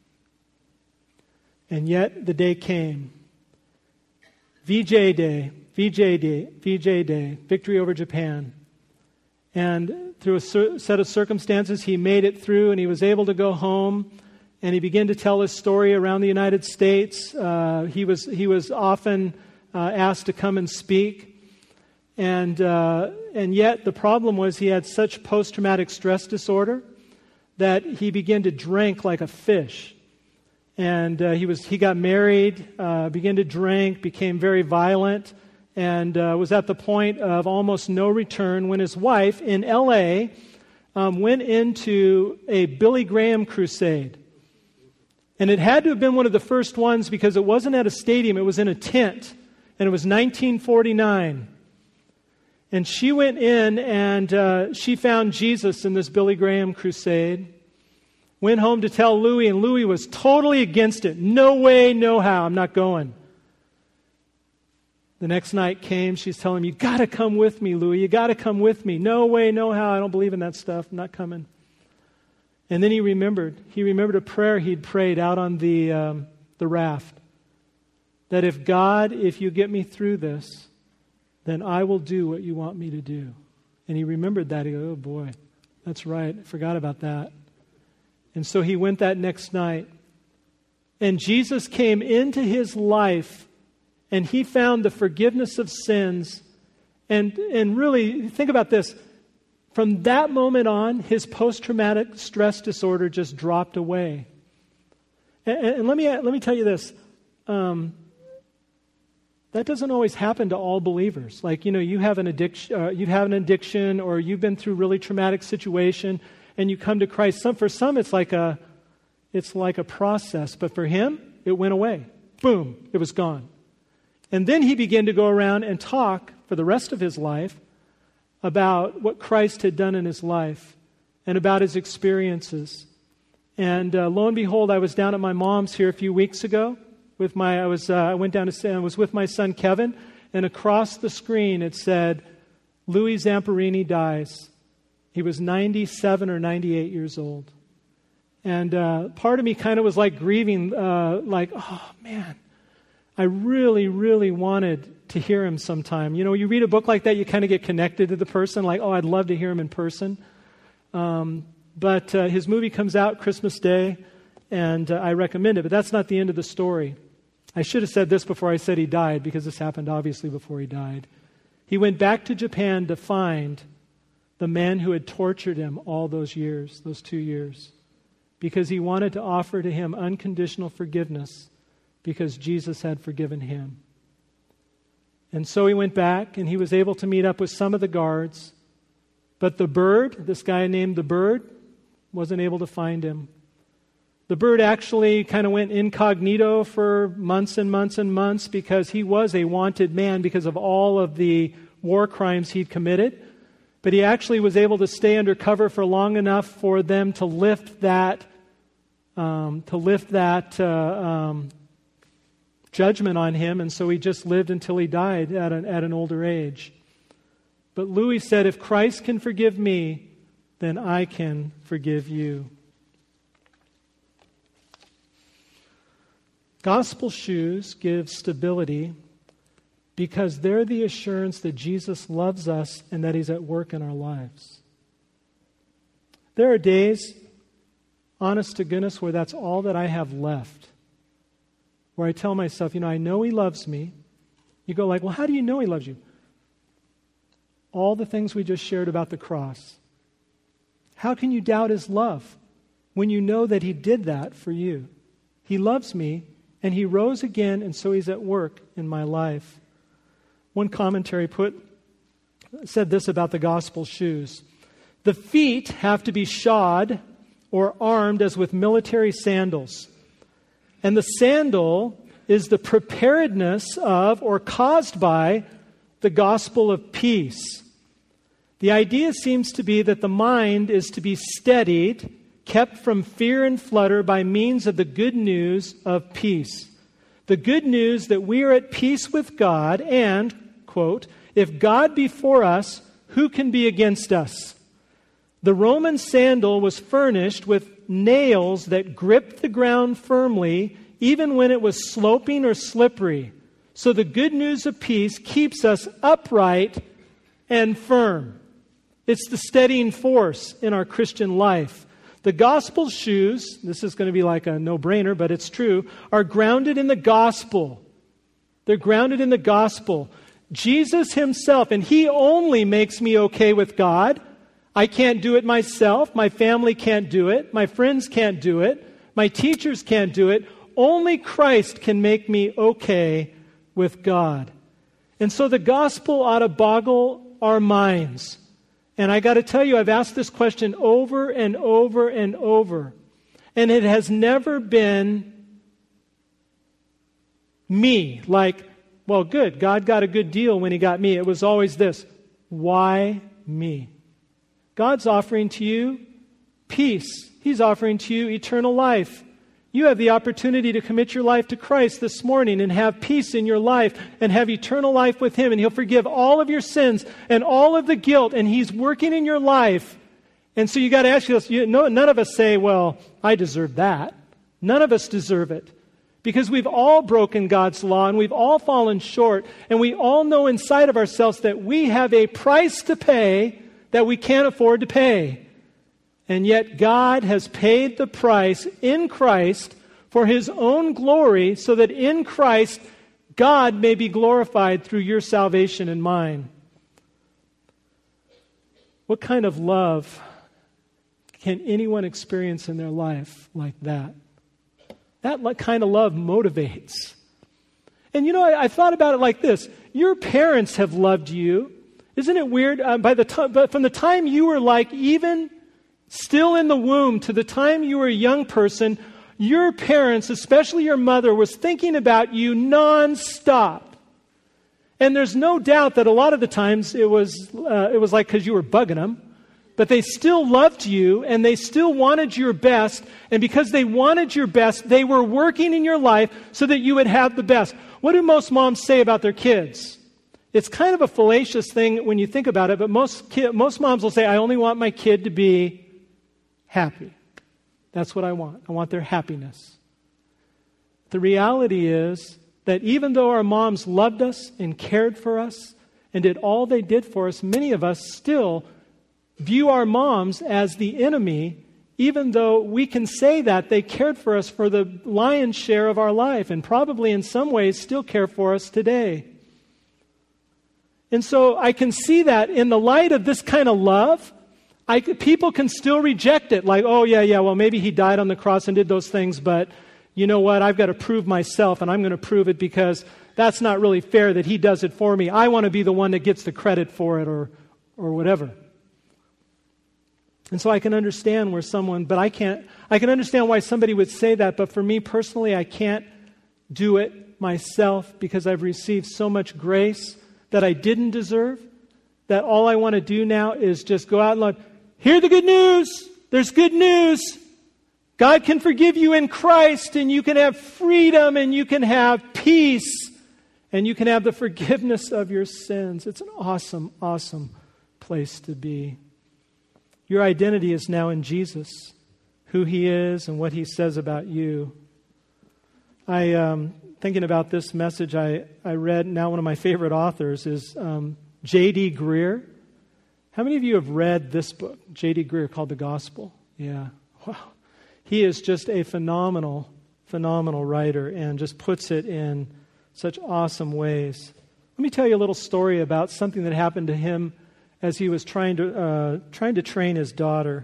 And yet the day came. V J Day, V J Day, V J Day, victory over Japan. And through a cer- set of circumstances, he made it through and he was able to go home. And he began to tell his story around the United States. Uh, he was he was often uh, asked to come and speak. And uh, and yet the problem was he had such post-traumatic stress disorder that he began to drink like a fish. And uh, he was he got married, uh, began to drink, became very violent, and uh, was at the point of almost no return when his wife in L A um, went into a Billy Graham crusade. And it had to have been one of the first ones because it wasn't at a stadium, it was in a tent. And it was nineteen forty-nine. And she went in and uh, she found Jesus in this Billy Graham crusade. Went home to tell Louis, and Louis was totally against it. No way, no how, I'm not going. The next night came, she's telling him, you got to come with me, Louis, you got to come with me. No way, no how, I don't believe in that stuff, I'm not coming. And then he remembered. He remembered a prayer he'd prayed out on the um, the raft. That if God, if you get me through this, then I will do what you want me to do. And he remembered that. He goes, oh boy, that's right. I forgot about that. And so he went that next night. And Jesus came into his life and he found the forgiveness of sins. And, and really, think about this. From that moment on, his post-traumatic stress disorder just dropped away. And, and let me let me tell you this. Um, that doesn't always happen to all believers. Like, you know, you have an addiction, uh, you have an addiction, or you've been through a really traumatic situation, and you come to Christ. Some for some, it's like a it's like a process, but for him, it went away. Boom, it was gone. And then he began to go around and talk for the rest of his life about what Christ had done in his life and about his experiences. And uh, lo and behold, I was down at my mom's here a few weeks ago. With my, I was uh, I went down to I was with my son Kevin, and across the screen it said, "Louis Zamperini dies." He was ninety-seven or ninety-eight years old, and uh, part of me kind of was like grieving, uh, like, oh man, I really, really wanted to hear him sometime. You know, you read a book like that, you kind of get connected to the person, like, oh, I'd love to hear him in person. Um, but uh, his movie comes out Christmas Day, and uh, I recommend it. But that's not the end of the story. I should have said this before I said he died, because this happened obviously before he died. He went back to Japan to find the man who had tortured him all those years, those two years, because he wanted to offer to him unconditional forgiveness because Jesus had forgiven him. And so he went back, and he was able to meet up with some of the guards. But the bird, this guy named the Bird, wasn't able to find him. The Bird actually kind of went incognito for months and months and months because he was a wanted man because of all of the war crimes he'd committed. But he actually was able to stay undercover for long enough for them to lift that, um, to lift that uh, um, judgment on him, and so he just lived until he died at an, at an older age. But Louis said, if Christ can forgive me, then I can forgive you. Gospel shoes give stability because they're the assurance that Jesus loves us and that he's at work in our lives. There are days, honest to goodness, where that's all that I have left. Where I tell myself, you know, I know he loves me. You go like, well, how do you know he loves you? All the things we just shared about the cross. How can you doubt his love when you know that he did that for you? He loves me, and he rose again, and so he's at work in my life. One commentary put said this about the gospel shoes. The feet have to be shod or armed as with military sandals. And the sandal is the preparedness of or caused by the gospel of peace. The idea seems to be that the mind is to be steadied, kept from fear and flutter by means of the good news of peace. The good news that we are at peace with God and, quote, if God be for us, who can be against us? The Roman sandal was furnished with nails that gripped the ground firmly, even when it was sloping or slippery. So the good news of peace keeps us upright and firm. It's the steadying force in our Christian life. The gospel shoes, this is going to be like a no-brainer, but it's true, are grounded in the gospel. They're grounded in the gospel. Jesus himself, and he only makes me okay with God. I can't do it myself. My family can't do it. My friends can't do it. My teachers can't do it. Only Christ can make me okay with God. And so the gospel ought to boggle our minds. And I got to tell you, I've asked this question over and over and over. And it has never been me, like, well, good, God got a good deal when he got me. It was always this, why me? God's offering to you peace. He's offering to you eternal life. You have the opportunity to commit your life to Christ this morning and have peace in your life and have eternal life with him. And he'll forgive all of your sins and all of the guilt. And he's working in your life. And so you got to ask yourself, you know, none of us say, well, I deserve that. None of us deserve it. Because we've all broken God's law and we've all fallen short. And we all know inside of ourselves that we have a price to pay that we can't afford to pay. And yet God has paid the price in Christ for his own glory so that in Christ God may be glorified through your salvation and mine. What kind of love can anyone experience in their life like that? That kind of love motivates. And you know, I, I thought about it like this. Your parents have loved you. Isn't it weird? Uh, by the time, but from the time you were like even still in the womb to the time you were a young person, your parents, especially your mother, was thinking about you nonstop. And there's no doubt that a lot of the times it was uh, it was like because you were bugging them, but they still loved you and they still wanted your best. And because they wanted your best, they were working in your life so that you would have the best. What do most moms say about their kids? It's kind of a fallacious thing when you think about it, but most ki- most moms will say, I only want my kid to be happy. That's what I want. I want their happiness. The reality is that even though our moms loved us and cared for us and did all they did for us, many of us still view our moms as the enemy, even though we can say that they cared for us for the lion's share of our life and probably in some ways still care for us today. And so I can see that in the light of this kind of love, I, people can still reject it. Like, oh, yeah, yeah, well, maybe he died on the cross and did those things, but you know what? I've got to prove myself, and I'm going to prove it because that's not really fair that he does it for me. I want to be the one that gets the credit for it or, or whatever. And so I can understand where someone, but I can't, I can understand why somebody would say that, but for me personally, I can't do it myself because I've received so much grace that I didn't deserve, that all I want to do now is just go out and like, hear the good news. There's good news. God can forgive you in Christ, and you can have freedom, and you can have peace, and you can have the forgiveness of your sins. It's an awesome, awesome place to be. Your identity is now in Jesus, who he is and what he says about you. I, um, thinking about this message, I, I read, now one of my favorite authors is um, J D Greear. How many of you have read this book, J D Greear, called The Gospel? Yeah. Wow. He is just a phenomenal, phenomenal writer and just puts it in such awesome ways. Let me tell you a little story about something that happened to him as he was trying to uh, trying to train his daughter.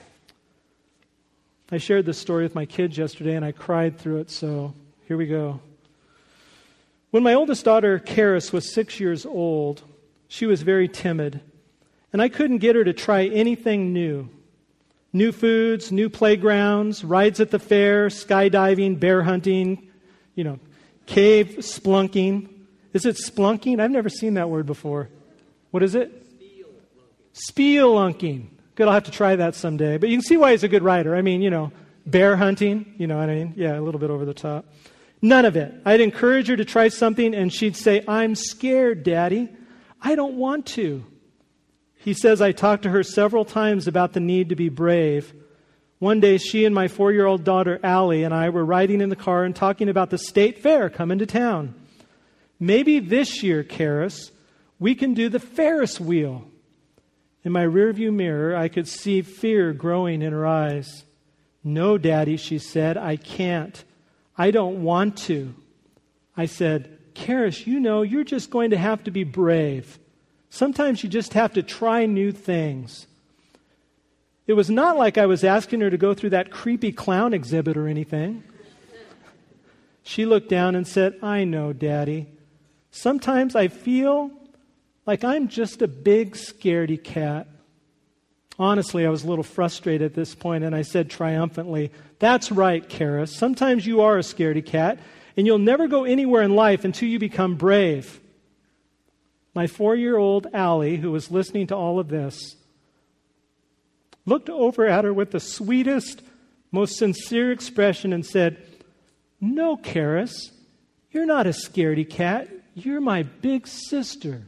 I shared this story with my kids yesterday, and I cried through it, so here we go. When my oldest daughter, Karis, was six years old, she was very timid, and I couldn't get her to try anything new. New foods, new playgrounds, rides at the fair, skydiving, bear hunting, you know, cave splunking. Is it splunking? I've never seen that word before. What is it? Spelunking. Good, I'll have to try that someday. But you can see why he's a good writer. I mean, you know, bear hunting, you know what I mean? Yeah, a little bit over the top. None of it. I'd encourage her to try something, and she'd say, I'm scared, Daddy. I don't want to. He says, I talked to her several times about the need to be brave. One day, she and my four-year-old daughter, Allie, and I were riding in the car and talking about the state fair coming to town. Maybe this year, Karis, we can do the Ferris wheel. In my rearview mirror, I could see fear growing in her eyes. No, Daddy, she said, I can't. I don't want to. I said, Karis, you know, you're just going to have to be brave. Sometimes you just have to try new things. It was not like I was asking her to go through that creepy clown exhibit or anything. She looked down and said, I know, Daddy. Sometimes I feel like I'm just a big scaredy cat. Honestly, I was a little frustrated at this point, and I said triumphantly, that's right, Karis. Sometimes you are a scaredy cat, and you'll never go anywhere in life until you become brave. My four-year-old Allie, who was listening to all of this, looked over at her with the sweetest, most sincere expression and said, no, Karis, you're not a scaredy cat. You're my big sister.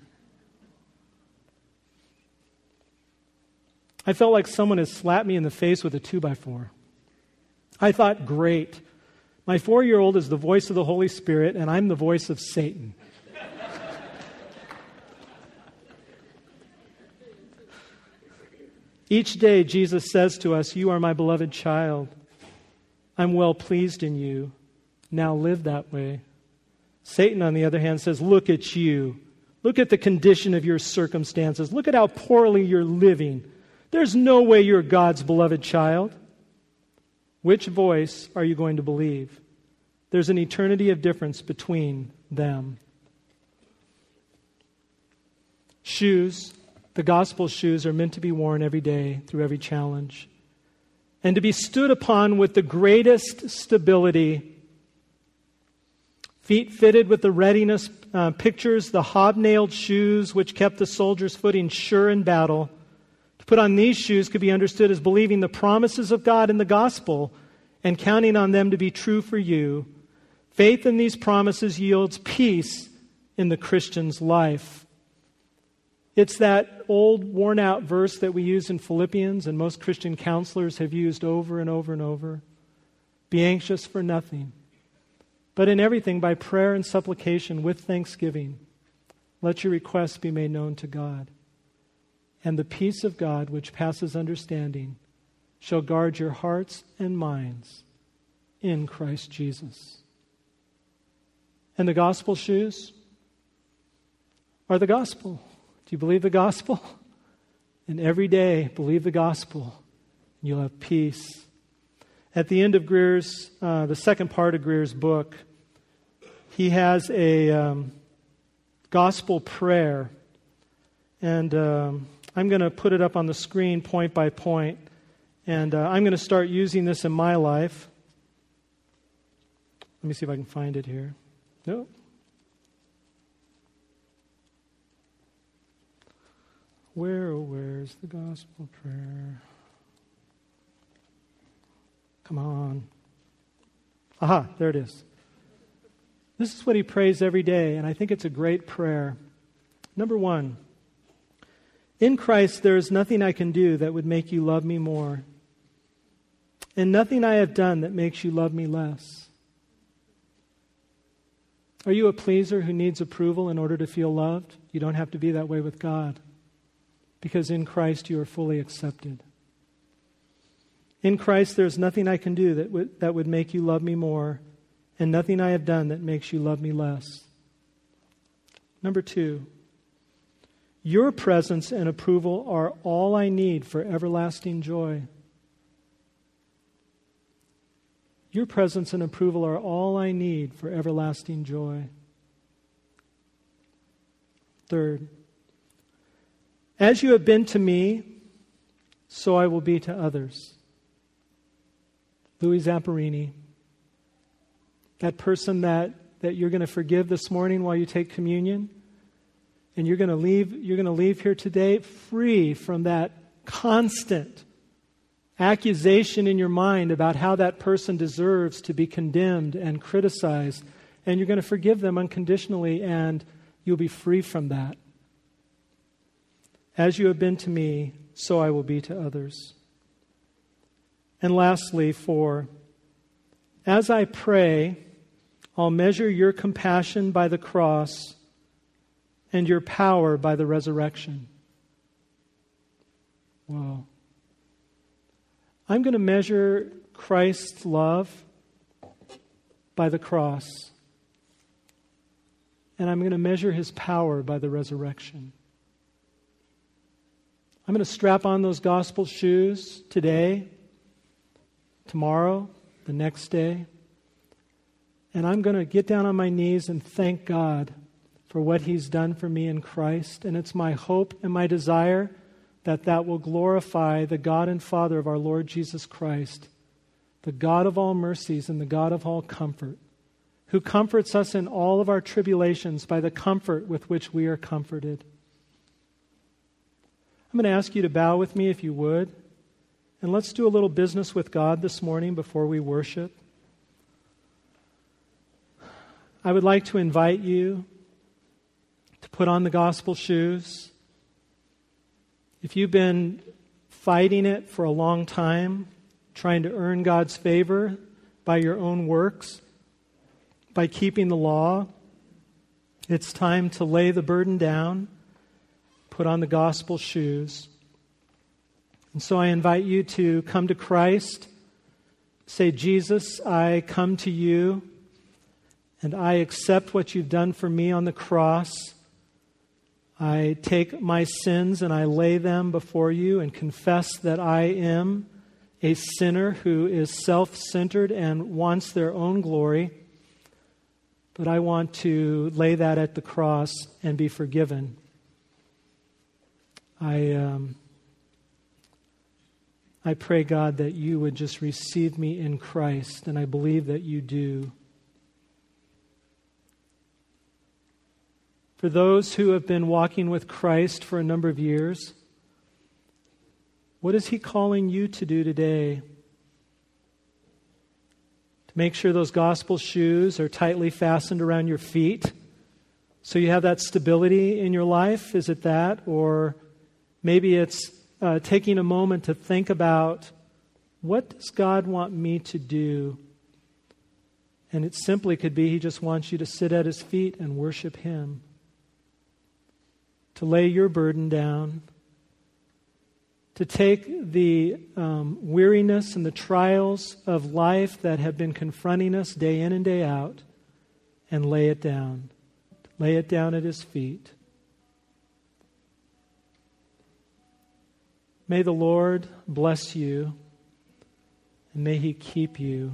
I felt like someone had slapped me in the face with a two-by-four. I thought, great. My four-year-old is the voice of the Holy Spirit, and I'm the voice of Satan. Each day, Jesus says to us, you are my beloved child. I'm well pleased in you. Now live that way. Satan, on the other hand, says, look at you. Look at the condition of your circumstances. Look at how poorly you're living. There's no way you're God's beloved child. Which voice are you going to believe? There's an eternity of difference between them. Shoes, the gospel shoes, are meant to be worn every day through every challenge, and to be stood upon with the greatest stability. Feet fitted with the readiness uh, pictures the hobnailed shoes which kept the soldier's footing sure in battle. To put on these shoes could be understood as believing the promises of God in the gospel and counting on them to be true for you. Faith in these promises yields peace in the Christian's life. It's that old, worn-out verse that we use in Philippians and most Christian counselors have used over and over and over. Be anxious for nothing, but in everything by prayer and supplication with thanksgiving, let your requests be made known to God. And the peace of God, which passes understanding, shall guard your hearts and minds in Christ Jesus. And the gospel shoes are the gospel. Do you believe the gospel? And every day, believe the gospel, and you'll have peace. At the end of Greer's, uh, the second part of Greer's book, he has a um, gospel prayer. And um, I'm going to put it up on the screen point by point. And uh, I'm going to start using this in my life. Let me see if I can find it here. No. Where, oh, where's the gospel prayer? Come on. Aha, there it is. This is what he prays every day, and I think it's a great prayer. Number one, in Christ there is nothing I can do that would make you love me more, and nothing I have done that makes you love me less. Are you a pleaser who needs approval in order to feel loved? You don't have to be that way with God, because in Christ you are fully accepted. In Christ there is nothing I can do that would, that would make you love me more, and nothing I have done that makes you love me less. Number two, your presence and approval are all I need for everlasting joy. Your presence and approval are all I need for everlasting joy. Third, as you have been to me, so I will be to others. Louis Zamperini, that person that that you're going to forgive this morning while you take communion. And you're going to leave, you're going to leave here today free from that constant accusation in your mind about how that person deserves to be condemned and criticized. And you're going to forgive them unconditionally, and you'll be free from that. As you have been to me, so I will be to others. And lastly, four, as I pray, I'll measure your compassion by the cross and your power by the resurrection. Whoa. I'm going to measure Christ's love by the cross. And I'm going to measure his power by the resurrection. I'm going to strap on those gospel shoes today, tomorrow, the next day. And I'm going to get down on my knees and thank God for what he's done for me in Christ. And it's my hope and my desire that that will glorify the God and Father of our Lord Jesus Christ, the God of all mercies and the God of all comfort, who comforts us in all of our tribulations by the comfort with which we are comforted. I'm going to ask you to bow with me if you would, and let's do a little business with God this morning before we worship. I would like to invite you to put on the gospel shoes. If you've been fighting it for a long time, trying to earn God's favor by your own works, by keeping the law, it's time to lay the burden down, put on the gospel shoes. And so I invite you to come to Christ, say, Jesus, I come to you, and I accept what you've done for me on the cross. I take my sins and I lay them before you and confess that I am a sinner who is self-centered and wants their own glory. But I want to lay that at the cross and be forgiven. I um, I pray, God, that you would just receive me in Christ, and I believe that you do. For those who have been walking with Christ for a number of years, what is he calling you to do today? To make sure those gospel shoes are tightly fastened around your feet so you have that stability in your life? Is it that? Or maybe it's uh, taking a moment to think about, what does God want me to do? And it simply could be he just wants you to sit at his feet and worship him. To lay your burden down, to take the um, weariness and the trials of life that have been confronting us day in and day out and lay it down. Lay it down at his feet. May the Lord bless you, and may he keep you.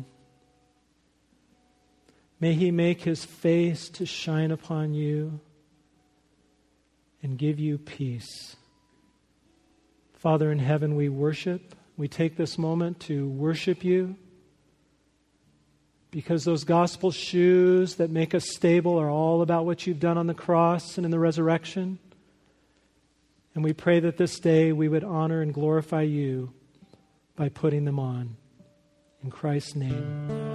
May he make his face to shine upon you and give you peace. Father in heaven, we worship. We take this moment to worship you because those gospel shoes that make us stable are all about what you've done on the cross and in the resurrection. And we pray that this day we would honor and glorify you by putting them on. In Christ's name.